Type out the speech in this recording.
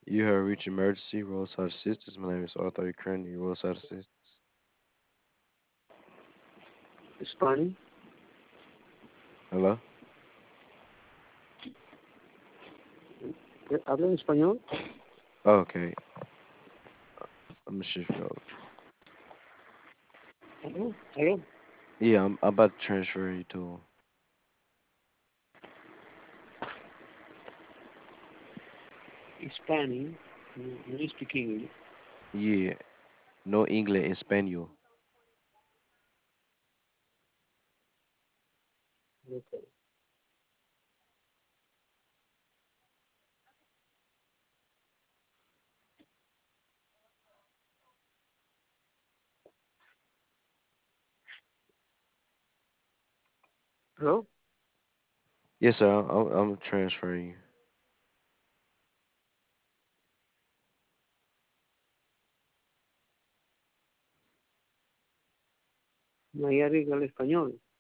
You have reached emergency roadside assistance. My name is Arthur Ukraine, your roadside assistance. Spanish. Hello? ¿Habla en español? Okay, I'm gonna shift you over. ¿Aló? ¿Aló? Yeah, I'm about to transfer you to him. Spanish. No, no speak English. Yeah, no English, Espanol. Okay. ¿Aló? Yes, sir. I'm transferring you. No hay alguien que hable español.